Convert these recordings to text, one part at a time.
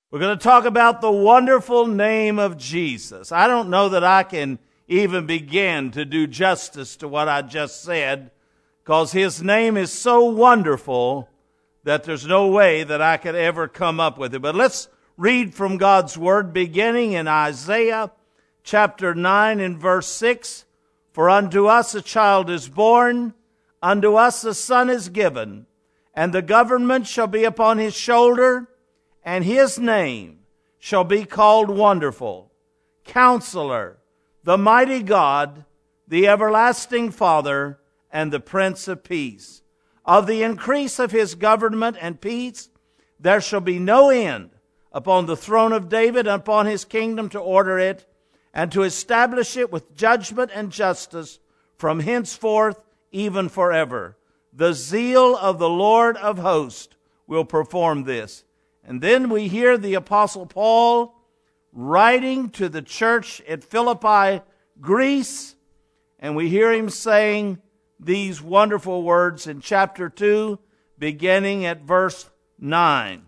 We're going to talk about the wonderful name of Jesus. I don't know that I can even begin to do justice to what I just said, because His name is so wonderful that there's no way that I could ever come up with it. But let's read from God's Word, beginning in Isaiah chapter 9 and verse 6. For unto us a child is born, unto us a son is given, and the government shall be upon His shoulder, and His name shall be called Wonderful, Counselor, the Mighty God, the Everlasting Father, and the Prince of Peace. Of the increase of His government and peace there shall be no end upon the throne of David and upon His kingdom, to order it and to establish it with judgment and justice from henceforth even forever. The zeal of the Lord of hosts will perform this. And then we hear the Apostle Paul writing to the church at Philippi, Greece, and we hear him saying these wonderful words in chapter 2, beginning at verse 9.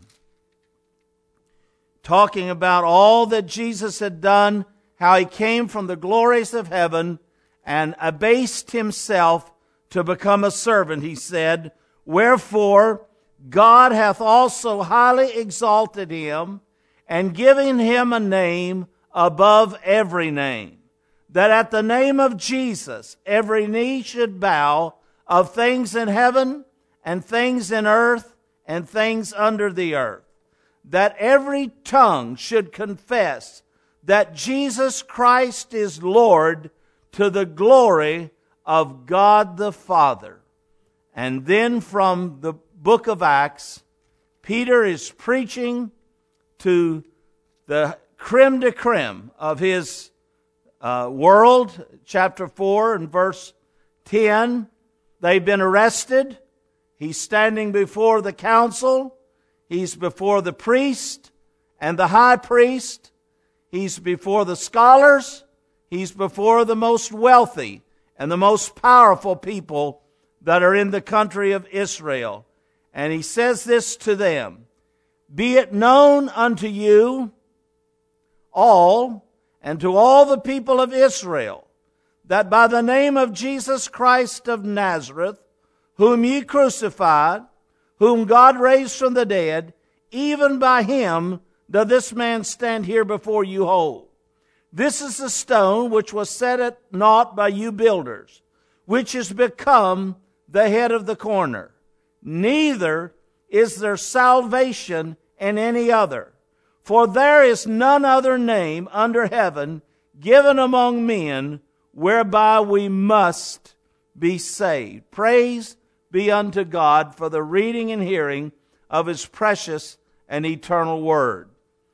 Talking about all that Jesus had done, how He came from the glories of heaven and abased Himself to become a servant, he said, wherefore God hath also highly exalted Him and given Him a name above every name, that at the name of Jesus every knee should bow, of things in heaven and things in earth and things under the earth, that every tongue should confess that Jesus Christ is Lord, to the glory of God the Father. And then from the book of Acts, Peter is preaching to the creme de creme of his world. Chapter 4 and verse 10. They've been arrested. He's standing before the council. He's before the priest and the high priest. He's before the scholars. He's before the most wealthy and the most powerful people that are in the country of Israel. And he says this to them: be it known unto you all, and to all the people of Israel, that by the name of Jesus Christ of Nazareth, whom ye crucified, whom God raised from the dead, even by Him doth this man stand here before you whole. This is the stone which was set at naught by you builders, which is become the head of the corner. Neither is there salvation in any other, for there is none other name under heaven given among men whereby we must be saved. Praise be unto God for the reading and hearing of His precious and eternal Word.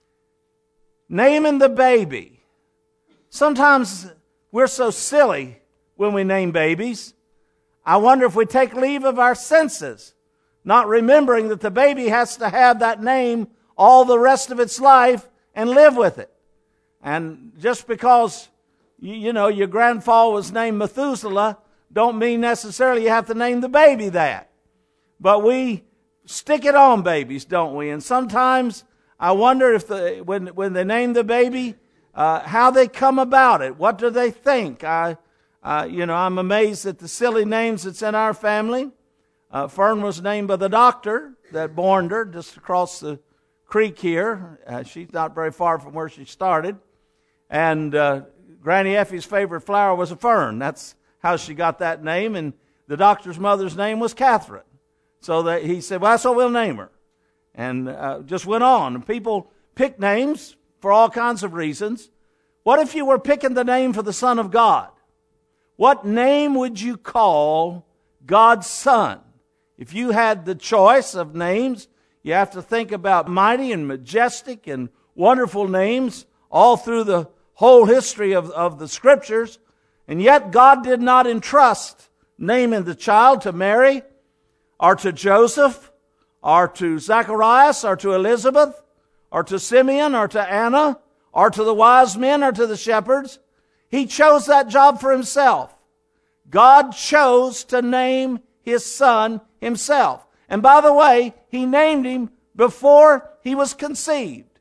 Naming the baby. Sometimes we're so silly when we name babies. I wonder if we take leave of our senses, not remembering that the baby has to have that name all the rest of its life and live with it. And just because, your grandfather was named Methuselah, don't mean necessarily you have to name the baby that. But we stick it on babies, don't we? And sometimes I wonder if when they name the baby, how they come about it. What do they think? I'm amazed at the silly names that's in our family. Fern was named by the doctor that born her just across the creek here. She's not very far from where she started. And Granny Effie's favorite flower was a fern. That's how she got that name. And the doctor's mother's name was Catherine. So that he said, well, that's what we'll name her. And just went on. And people pick names for all kinds of reasons. What if you were picking the name for the Son of God? What name would you call God's Son? If you had the choice of names, you have to think about mighty and majestic and wonderful names all through the whole history of the Scriptures. And yet God did not entrust naming the child to Mary or to Joseph or to Zacharias or to Elizabeth or to Simeon or to Anna or to the wise men or to the shepherds. He chose that job for Himself. God chose to name His Son Himself. And by the way, He named Him before He was conceived.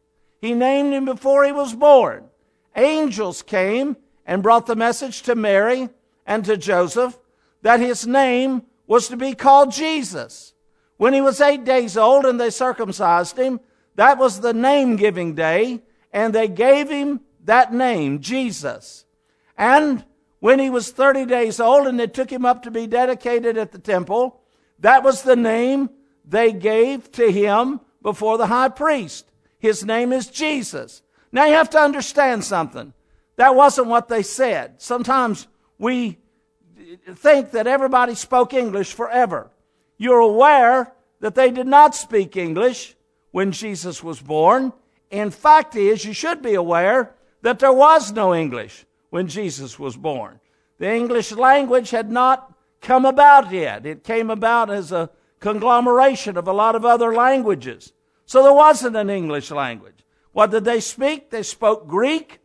He named him before he was born. Angels came and brought the message to Mary and to Joseph that his name was to be called Jesus. When he was 8 days old and they circumcised him, that was the name-giving day, and they gave him that name, Jesus. And when he was 30 days old and they took him up to be dedicated at the temple, that was the name they gave to him before the high priest. His name is Jesus. Now you have to understand something. That wasn't what they said. Sometimes we think that everybody spoke English forever. You're aware that they did not speak English when Jesus was born. In fact is, you should be aware that there was no English when Jesus was born. The English language had not come about yet. It came about as a conglomeration of a lot of other languages. So there wasn't an English language. What did they speak? They spoke Greek,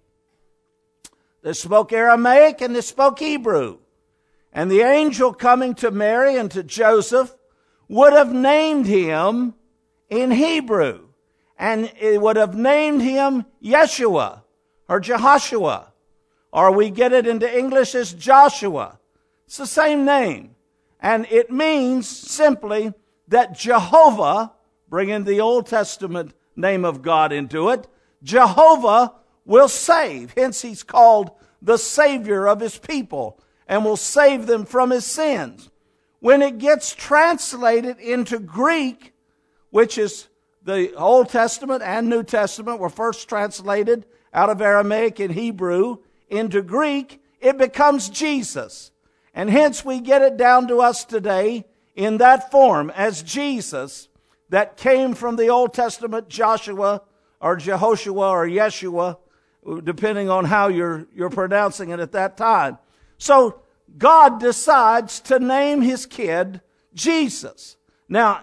they spoke Aramaic, and they spoke Hebrew. And the angel coming to Mary and to Joseph would have named him in Hebrew. And it would have named him Yeshua or Jehoshua. Or we get it into English as Joshua. It's the same name. And it means simply that Jehovah, bringing the Old Testament name of God into it, Jehovah will save. Hence he's called the Savior of his people and will save them from his sins. When it gets translated into Greek, which is the Old Testament and New Testament were first translated out of Aramaic and Hebrew into Greek, it becomes Jesus. And hence we get it down to us today in that form as Jesus that came from the Old Testament, Joshua or Jehoshua or Yeshua, depending on how you're pronouncing it at that time. So God decides to name his kid Jesus. Now,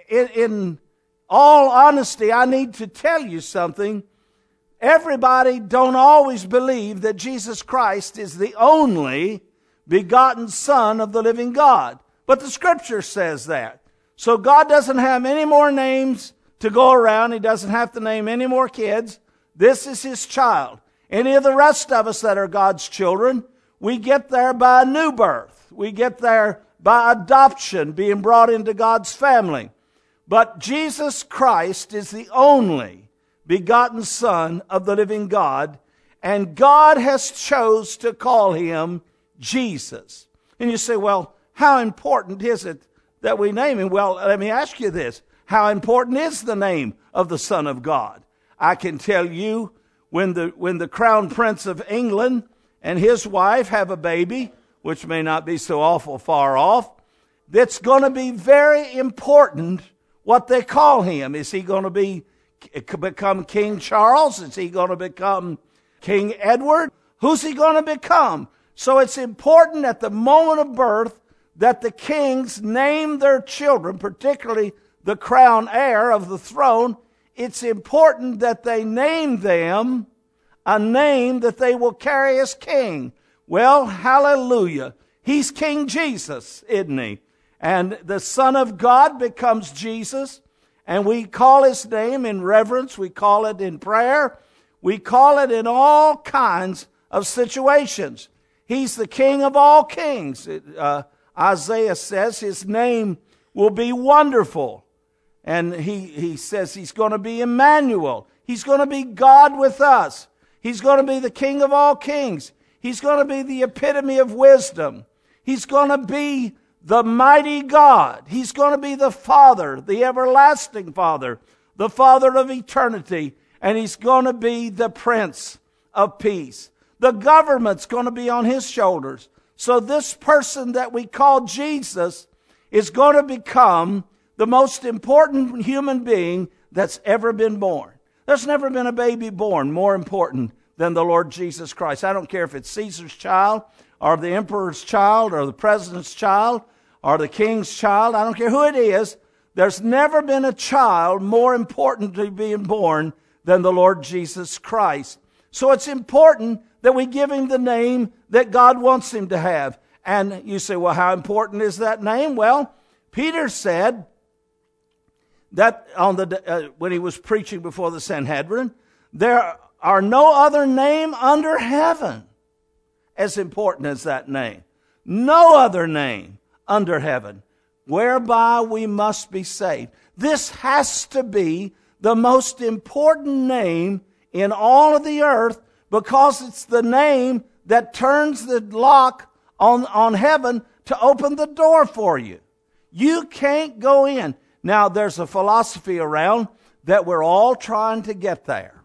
in all honesty, I need to tell you something. Everybody don't always believe that Jesus Christ is the only begotten Son of the living God. But the Scripture says that. So God doesn't have any more names to go around. He doesn't have to name any more kids. This is his child. Any of the rest of us that are God's children, we get there by a new birth. We get there by adoption, being brought into God's family. But Jesus Christ is the only begotten Son of the living God, and God has chose to call him Jesus. And you say, well, how important is it that we name him? Well, let me ask you this. How important is the name of the Son of God? I can tell you when the Crown Prince of England and his wife have a baby, which may not be so awful far off, it's going to be very important what they call him. Is he going to become King Charles? Is he going to become King Edward? Who's he going to become? So it's important at the moment of birth that the kings name their children, particularly the crown heir of the throne. It's important that they name them a name that they will carry as king. Well, hallelujah. He's King Jesus, isn't he? And the Son of God becomes Jesus. And we call his name in reverence. We call it in prayer. We call it in all kinds of situations. He's the King of all kings. Isaiah says his name will be wonderful. And he says he's going to be Emmanuel. He's going to be God with us. He's going to be the King of all kings. He's going to be the epitome of wisdom. He's going to be the mighty God. He's going to be the Father, the everlasting Father, the Father of eternity. And he's going to be the Prince of Peace. The government's going to be on his shoulders. So this person that we call Jesus is going to become the most important human being that's ever been born. There's never been a baby born more important than the Lord Jesus Christ. I don't care if it's Caesar's child or the emperor's child or the president's child or the king's child. I don't care who it is. There's never been a child more important to being born than the Lord Jesus Christ. So it's important that we give him the name that God wants him to have. And you say, well, how important is that name? Well, Peter said that when he was preaching before the Sanhedrin, There are no other name under heaven as important as that name. No other name under heaven whereby we must be saved. This has to be the most important name in all of the earth, because it's the name that turns the lock on heaven to open the door for you. You can't go in. Now, there's a philosophy around that we're all trying to get there.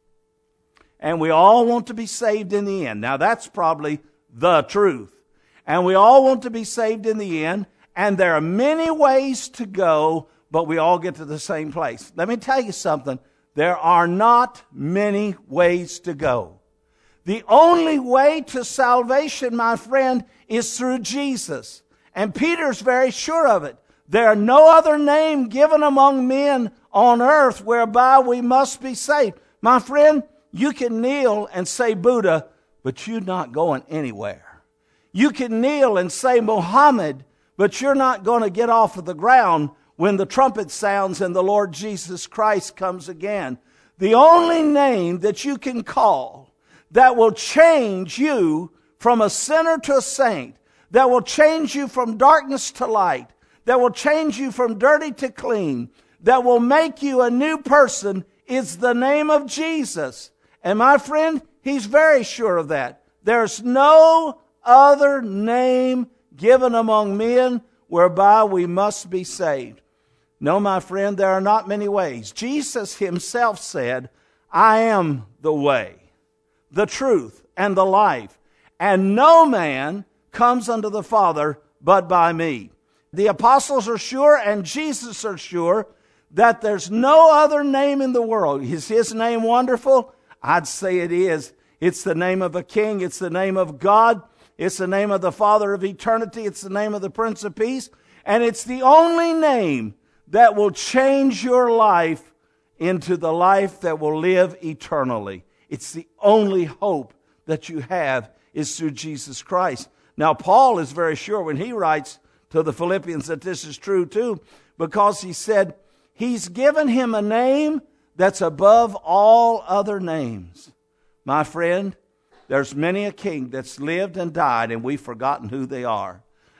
And we all want to be saved in the end. Now, that's probably the truth. And we all want to be saved in the end. And there are many ways to go, but we all get to the same place. Let me tell you something. There are not many ways to go. The only way to salvation, my friend, is through Jesus. And Peter's very sure of it. There are no other name given among men on earth whereby we must be saved. My friend, you can kneel and say Buddha, but you're not going anywhere. You can kneel and say Muhammad, but you're not going to get off of the ground when the trumpet sounds and the Lord Jesus Christ comes again. The only name that you can call that will change you from a sinner to a saint, that will change you from darkness to light, that will change you from dirty to clean, that will make you a new person, is the name of Jesus. And my friend, he's very sure of that. There's no other name given among men whereby we must be saved. No, my friend, there are not many ways. Jesus himself said, I am the way, the truth, and the life, and no man comes unto the Father but by me. The apostles are sure, and Jesus are sure, that there's no other name in the world. Is his name wonderful? I'd say it is. It's the name of a king. It's the name of God. It's the name of the Father of eternity. It's the name of the Prince of Peace. And it's the only name that will change your life into the life that will live eternally. It's the only hope that you have is through Jesus Christ. Now, Paul is very sure when he writes to the Philippians that this is true too, because he said he's given him a name that's above all other names. My friend, there's many a king that's lived and died and we've forgotten who they are.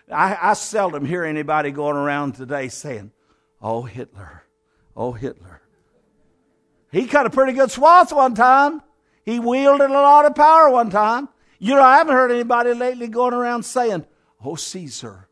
I seldom hear anybody going around today saying, oh, Hitler, oh, Hitler. He cut a pretty good swath one time. He wielded a lot of power one time. You know, I haven't heard anybody lately going around saying, oh, Caesar,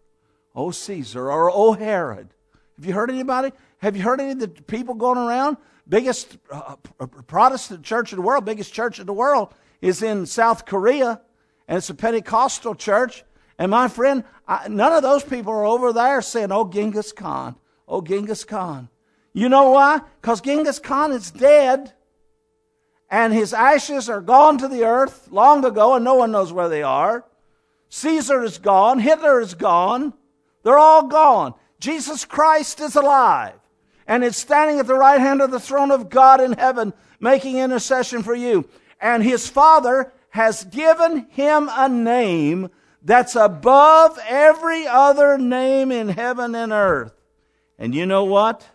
or oh, Herod. Have you heard anybody? Have you heard any of the people going around? Biggest Protestant church in the world, biggest church in the world is in South Korea, and it's a Pentecostal church. And my friend, none of those people are over there saying, oh, Genghis Khan, oh, Genghis Khan. You know why? Because Genghis Khan is dead, and his ashes are gone to the earth long ago, and no one knows where they are. Caesar is gone. Hitler is gone. They're all gone. Jesus Christ is alive and is standing at the right hand of the throne of God in heaven, making intercession for you. And his Father has given him a name that's above every other name in heaven and earth. And you know what?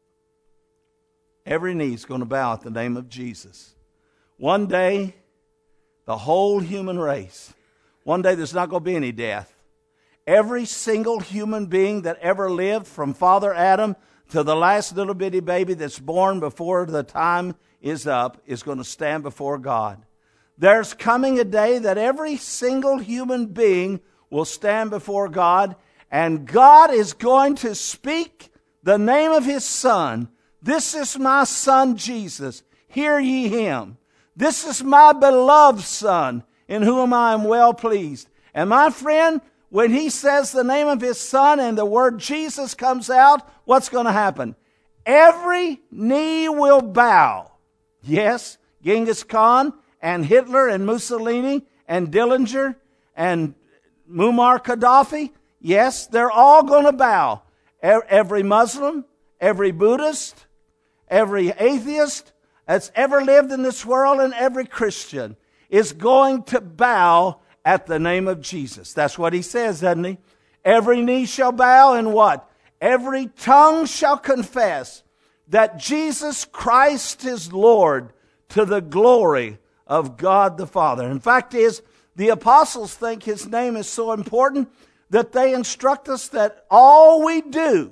Every knee is going to bow at the name of Jesus. One day, the whole human race, one day there's not going to be any death. Every single human being that ever lived, from Father Adam to the last little bitty baby that's born before the time is up, is going to stand before God. There's coming a day that every single human being will stand before God, and God is going to speak the name of his Son. This is my Son Jesus. Hear ye him. This is my beloved Son, in whom I am well pleased. And my friend, when he says the name of his Son and the word Jesus comes out, what's going to happen? Every knee will bow. Yes, Genghis Khan and Hitler and Mussolini and Dillinger and Muammar Gaddafi, yes, they're all going to bow. Every Muslim, every Buddhist, every atheist that's ever lived in this world, and every Christian is going to bow at the name of Jesus. That's what he says, doesn't he? Every knee shall bow, and what? Every tongue shall confess that Jesus Christ is Lord, to the glory of God the Father. In fact, the apostles think his name is so important that they instruct us that all we do,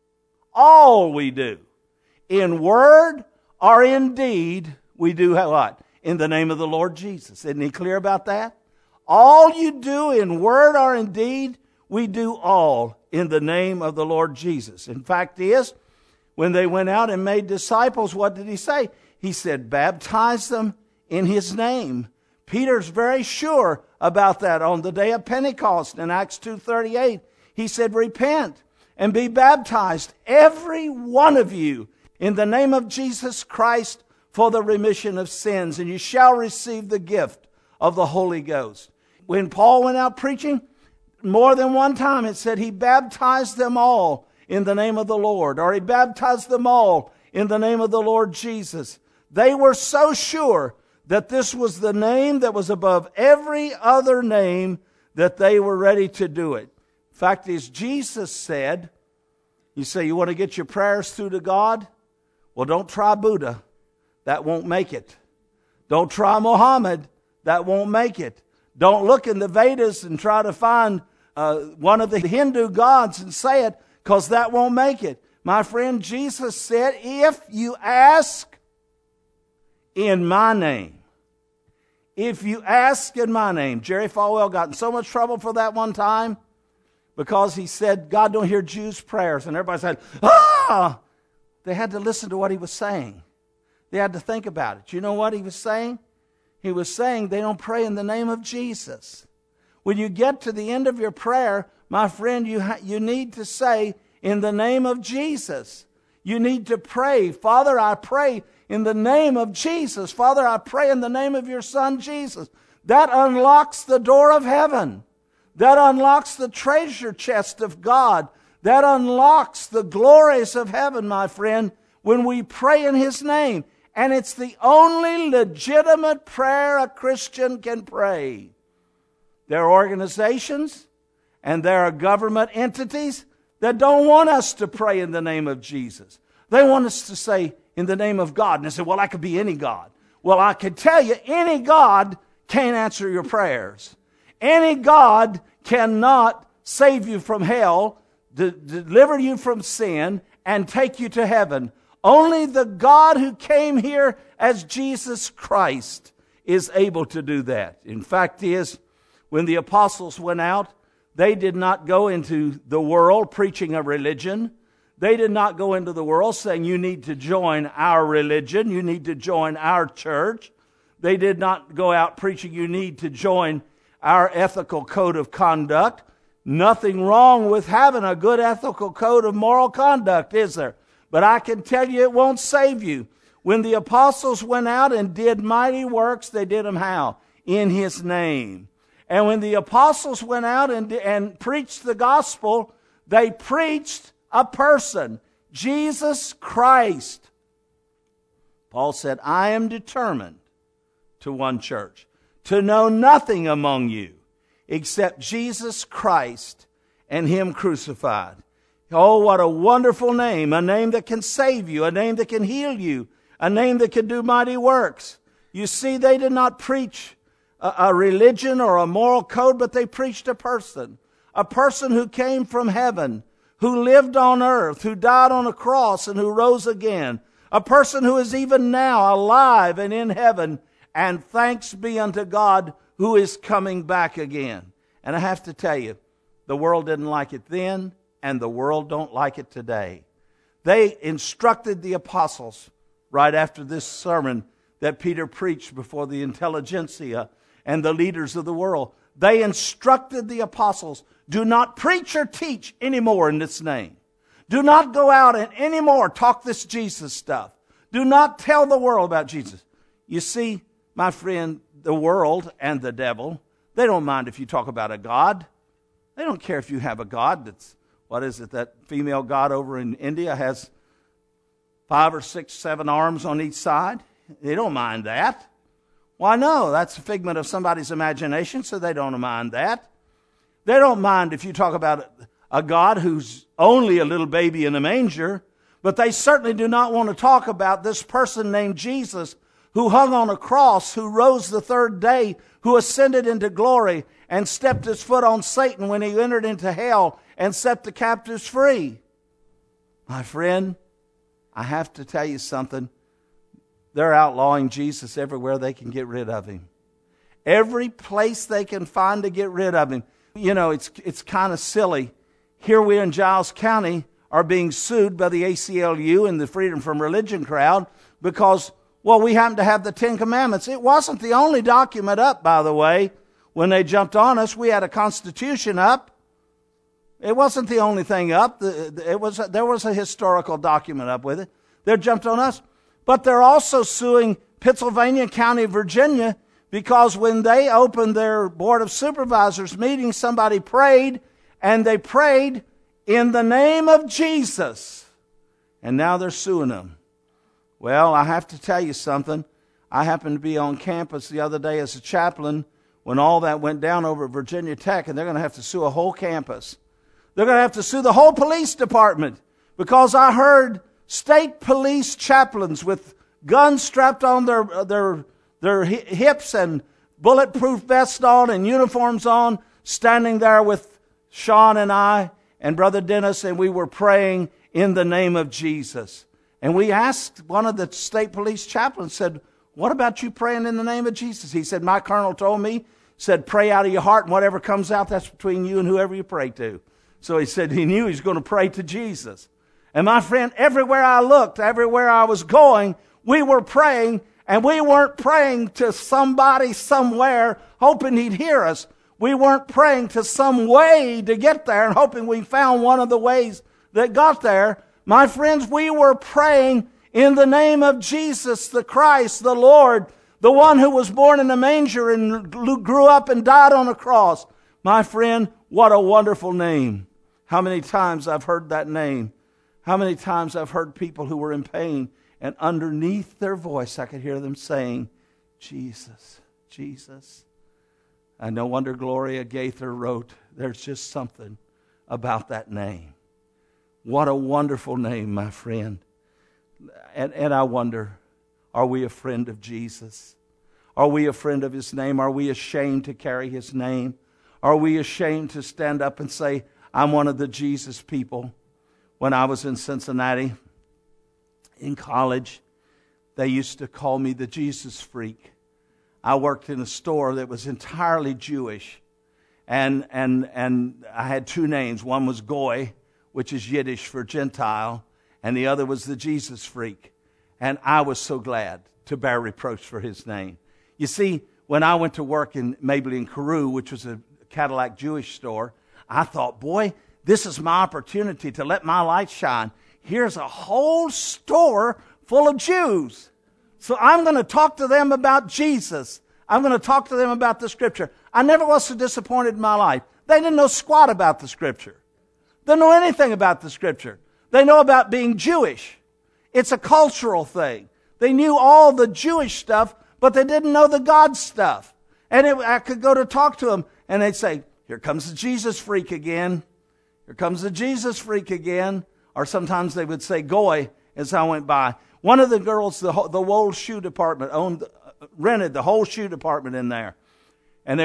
in word or in deed, we do what? In the name of the Lord Jesus. Isn't he clear about that? All you do in word or in deed, we do all in the name of the Lord Jesus. In fact, when they went out and made disciples, what did he say? He said, baptize them in his name. Peter's very sure about that on the day of Pentecost in Acts 2:38. He said, repent and be baptized, every one of you, in the name of Jesus Christ for the remission of sins, and you shall receive the gift of the Holy Ghost. When Paul went out preaching, more than one time it said he baptized them all in the name of the Lord, or he baptized them all in the name of the Lord Jesus. They were so sure that this was the name that was above every other name that they were ready to do it. In fact, as Jesus said, you say you want to get your prayers through to God? Well, don't try Buddha. That won't make it. Don't try Muhammad. That won't make it. Don't look in the Vedas and try to find one of the Hindu gods and say it, because that won't make it. My friend, Jesus said, if you ask in my name, if you ask in my name. Jerry Falwell got in so much trouble for that one time because he said, God don't hear Jews' prayers. And everybody said, ah! They had to listen to what he was saying. They had to think about it. You know what he was saying? He was saying they don't pray in the name of Jesus. When you get to the end of your prayer, my friend, you need to say, in the name of Jesus. You need to pray, Father, I pray in the name of Jesus. Father, I pray in the name of your Son, Jesus. That unlocks the door of heaven. That unlocks the treasure chest of God. That unlocks the glories of heaven, my friend, when we pray in his name. And it's the only legitimate prayer a Christian can pray. There are organizations and there are government entities that don't want us to pray in the name of Jesus. They want us to say, in the name of God. And they say, well, I could be any God. Well, I can tell you, any God can't answer your prayers. Any God cannot save you from hell, deliver you from sin, and take you to heaven. Only the God who came here as Jesus Christ is able to do that. In fact, when the apostles went out, they did not go into the world preaching a religion. They did not go into the world saying, you need to join our religion, you need to join our church. They did not go out preaching, you need to join our ethical code of conduct. Nothing wrong with having a good ethical code of moral conduct, is there? But I can tell you it won't save you. When the apostles went out and did mighty works, they did them how? In his name. And when the apostles went out and preached the gospel, they preached a person, Jesus Christ. Paul said, I am determined to one church, to know nothing among you except Jesus Christ and him crucified. Oh, what a wonderful name, a name that can save you, a name that can heal you, a name that can do mighty works. You see, they did not preach a religion or a moral code, but they preached a person who came from heaven, who lived on earth, who died on a cross and who rose again, a person who is even now alive and in heaven, and thanks be unto God who is coming back again. And I have to tell you, the world didn't like it then, and the world don't like it today. They instructed the apostles right after this sermon that Peter preached before the intelligentsia and the leaders of the world. They instructed the apostles, do not preach or teach anymore in this name. Do not go out and anymore talk this Jesus stuff. Do not tell the world about Jesus. You see, my friend, the world and the devil, they don't mind if you talk about a God. They don't care if you have a God that's, that female God over in India has 5 or 6, 7 arms on each side. They don't mind that. Why, no, that's a figment of somebody's imagination, so they don't mind that. They don't mind if you talk about a God who's only a little baby in a manger, but they certainly do not want to talk about this person named Jesus who hung on a cross, who rose the third day, who ascended into glory and stepped his foot on Satan when he entered into hell and set the captives free. My friend, I have to tell you something. They're outlawing Jesus everywhere they can get rid of him. Every place they can find to get rid of him. You know, it's kind of silly. Here we in Giles County are being sued by the ACLU and the Freedom from Religion crowd because, well, we happen to have the Ten Commandments. It wasn't the only document up, by the way. When they jumped on us, we had a Constitution up. It wasn't the only thing up. There was a historical document up with it. They jumped on us. But they're also suing Pittsylvania County, Virginia, because when they opened their Board of Supervisors meeting, somebody prayed, and they prayed in the name of Jesus. And now they're suing them. Well, I have to tell you something. I happened to be on campus the other day as a chaplain when all that went down over at Virginia Tech, and they're going to have to sue a whole campus. They're going to have to sue the whole police department because I heard state police chaplains with guns strapped on their hips and bulletproof vests on and uniforms on, standing there with Sean and I and Brother Dennis, and we were praying in the name of Jesus. And we asked one of the state police chaplains, said, what about you praying in the name of Jesus? He said, my colonel told me, said, pray out of your heart, and whatever comes out, that's between you and whoever you pray to. So he said he knew he was going to pray to Jesus. And my friend, everywhere I looked, everywhere I was going, we were praying, and we weren't praying to somebody somewhere hoping he'd hear us. We weren't praying to some way to get there and hoping we found one of the ways that got there. My friends, we were praying in the name of Jesus, the Christ, the Lord, the one who was born in a manger and grew up and died on a cross. My friend, what a wonderful name. How many times I've heard that name. How many times I've heard people who were in pain, and underneath their voice I could hear them saying, Jesus, Jesus. And no wonder Gloria Gaither wrote, there's just something about that name. What a wonderful name, my friend. And I wonder, are we a friend of Jesus? Are we a friend of his name? Are we ashamed to carry his name? Are we ashamed to stand up and say, I'm one of the Jesus people? When I was in Cincinnati, in college, they used to call me the Jesus freak. I worked in a store that was entirely Jewish. And I had two names. One was Goy, which is Yiddish for Gentile, and the other was the Jesus freak. And I was so glad to bear reproach for his name. You see, when I went to work in Maybelline Carew, which was a Cadillac Jewish store, I thought, boy, this is my opportunity to let my light shine. Here's a whole store full of Jews. So I'm going to talk to them about Jesus. I'm going to talk to them about the Scripture. I never was so disappointed in my life. They didn't know squat about the Scripture. They don't know anything about the Scripture. They know about being Jewish. It's a cultural thing. They knew all the Jewish stuff, but they didn't know the God stuff. And I could go to talk to them, and they'd say, here comes the Jesus freak again. Here comes the Jesus freak again. Or sometimes they would say Goy as I went by. One of the girls, the whole shoe department, rented the whole shoe department in there. And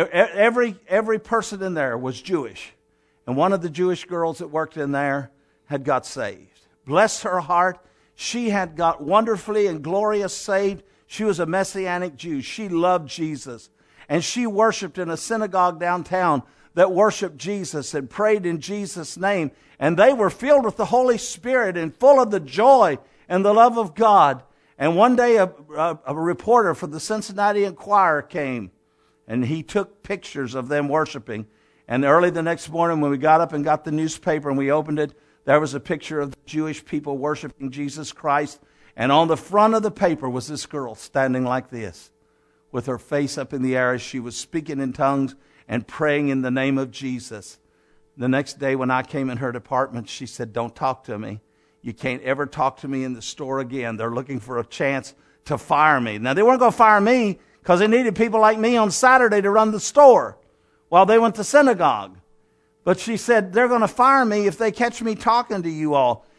every person in there was Jewish. And one of the Jewish girls that worked in there had got saved. Bless her heart. She had got wonderfully and glorious saved. She was a Messianic Jew. She loved Jesus. And she worshiped in a synagogue downtown that worshiped Jesus and prayed in Jesus' name. And they were filled with the Holy Spirit and full of the joy and the love of God. And one day a reporter for the Cincinnati Enquirer came, and he took pictures of them worshiping. And early the next morning when we got up and got the newspaper and we opened it, there was a picture of the Jewish people worshiping Jesus Christ. And on the front of the paper was this girl standing like this, with her face up in the air as she was speaking in tongues and praying in the name of Jesus. The next day when I came in her department, she said, don't talk to me. You can't ever talk to me in the store again. They're looking for a chance to fire me. Now, they weren't going to fire me because they needed people like me on Saturday to run the store while they went to synagogue. But she said, they're going to fire me if they catch me talking to you all.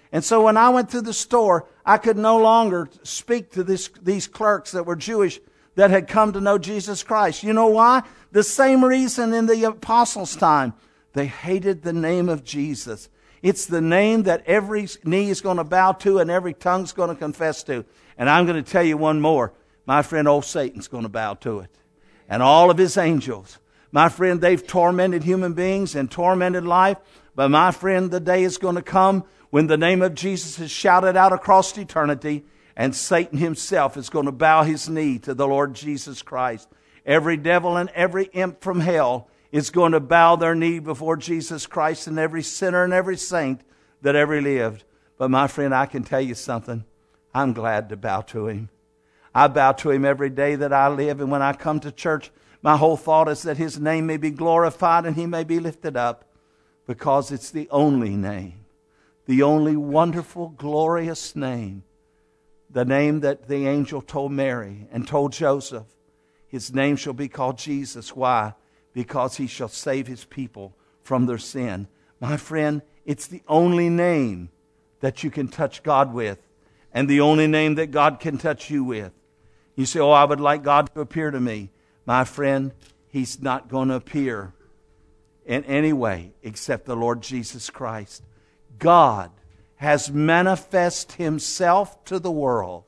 And so when I went through the store, I could no longer speak to these clerks that were Jewish that had come to know Jesus Christ. You know why? The same reason in the apostles' time. They hated the name of Jesus. It's the name that every knee is going to bow to and every tongue is going to confess to. And I'm going to tell you one more. My friend, old Satan's going to bow to it. And all of his angels. My friend, they've tormented human beings and tormented life. But my friend, the day is going to come when the name of Jesus is shouted out across eternity, and Satan himself is going to bow his knee to the Lord Jesus Christ. Every devil and every imp from hell is going to bow their knee before Jesus Christ, and every sinner and every saint that ever lived. But my friend, I can tell you something. I'm glad to bow to him. I bow to him every day that I live, and when I come to church, my whole thought is that his name may be glorified and he may be lifted up, because it's the only name. The only wonderful, glorious name. The name that the angel told Mary and told Joseph. His name shall be called Jesus. Why? Because he shall save his people from their sin. My friend, it's the only name that you can touch God with. And the only name that God can touch you with. You say, oh, I would like God to appear to me. My friend, he's not going to appear in any way except the Lord Jesus Christ. God has manifest himself to the world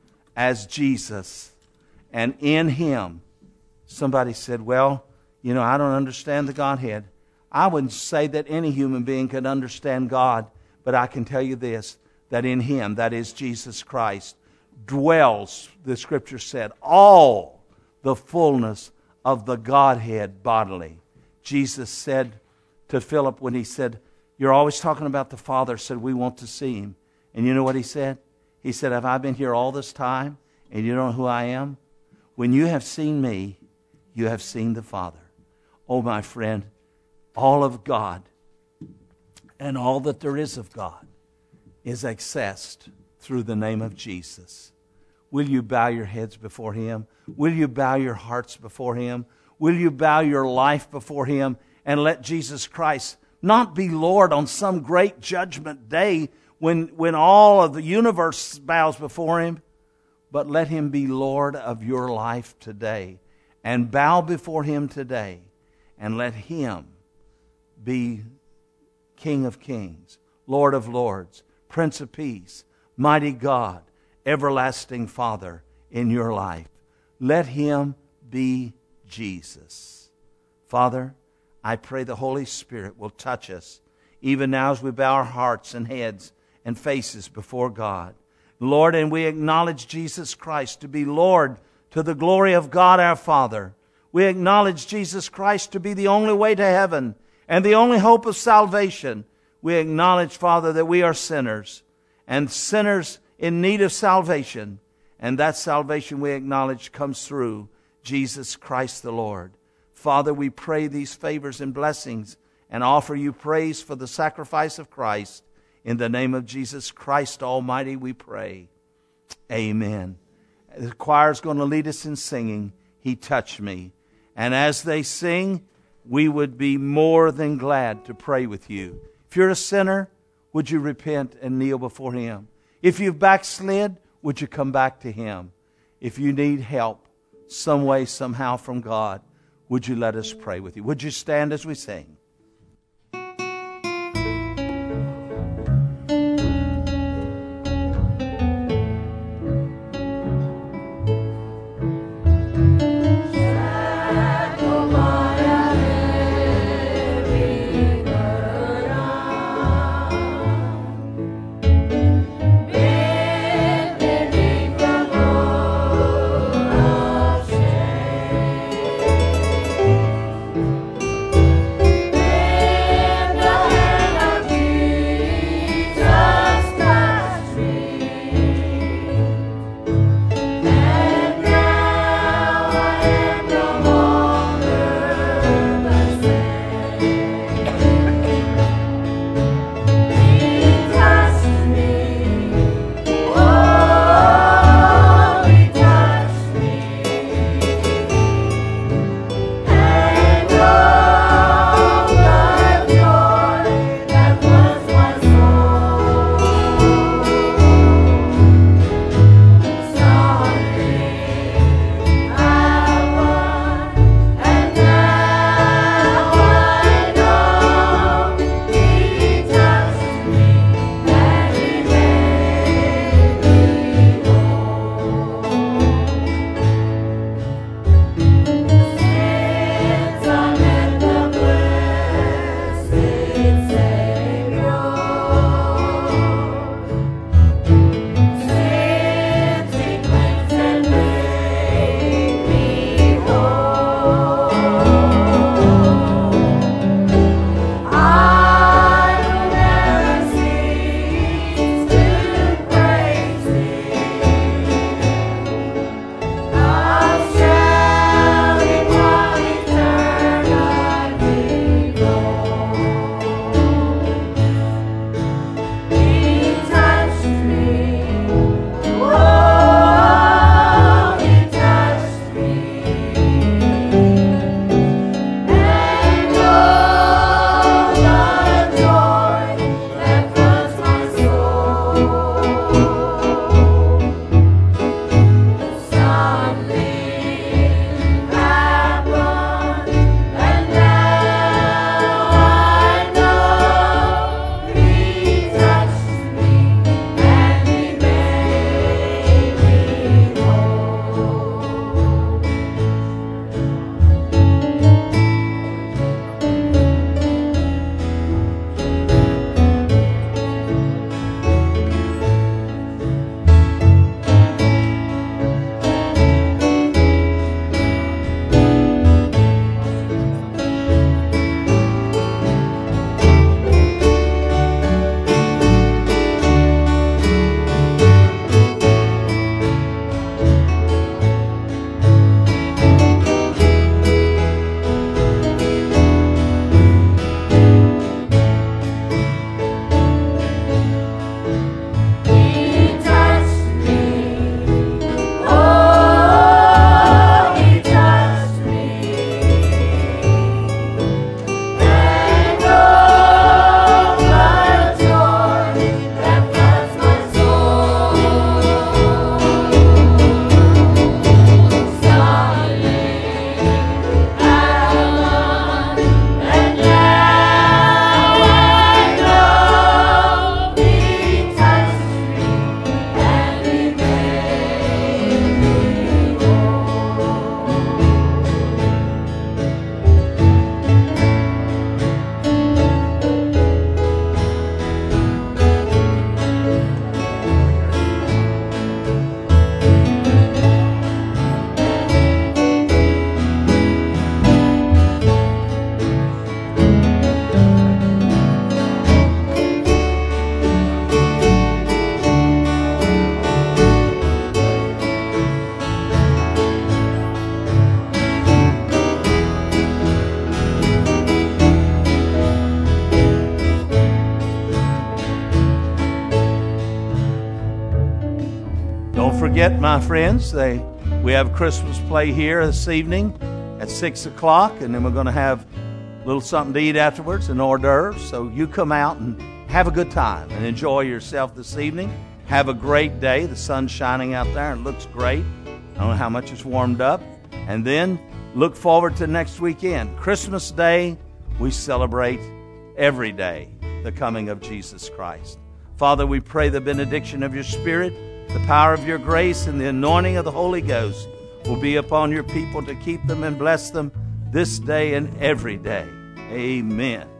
as Jesus. And in him, somebody said, well, I don't understand the Godhead. I wouldn't say that any human being could understand God, but I can tell you this, that in him, that is Jesus Christ, dwells, the Scripture said, all the fullness of the Godhead bodily. Jesus said to Philip when he said, you're always talking about the Father, said, we want to see him. And you know what he said? He said, have I been here all this time and you don't know who I am? When you have seen me, you have seen the Father. Oh, my friend, all of God and all that there is of God is accessed through the name of Jesus. Will you bow your heads before him? Will you bow your hearts before him? Will you bow your life before him and let Jesus Christ not be Lord on some great judgment day when all of the universe bows before him, but let him be Lord of your life today, and bow before him today, and let him be King of kings, Lord of lords, Prince of peace, mighty God, everlasting Father in your life. Let him be Jesus. Father, I pray the Holy Spirit will touch us even now as we bow our hearts and heads and faces before God. Lord, and we acknowledge Jesus Christ to be Lord to the glory of God our Father. We acknowledge Jesus Christ to be the only way to heaven and the only hope of salvation. We acknowledge, Father, that we are sinners and sinners in need of salvation. And that salvation we acknowledge comes through Jesus Christ the Lord. Father, we pray these favors and blessings and offer you praise for the sacrifice of Christ. In the name of Jesus Christ Almighty, we pray. Amen. The choir is going to lead us in singing, He Touched Me. And as they sing, we would be more than glad to pray with you. If you're a sinner, would you repent and kneel before him? If you've backslid, would you come back to him? If you need help some way, somehow from God, would you let us pray with you? Would you stand as we sing? forget, my friends, we have Christmas play here this evening at 6 o'clock, and then we're going to have a little something to eat afterwards, an hors d'oeuvres. So you come out and have a good time and enjoy yourself this evening. Have a great day. The sun's shining out there and it looks great. I don't know how much it's warmed up. And then look forward to next weekend. Christmas Day, we celebrate every day the coming of Jesus Christ. Father, we pray the benediction of your Spirit, the power of your grace, and the anointing of the Holy Ghost will be upon your people to keep them and bless them this day and every day. Amen.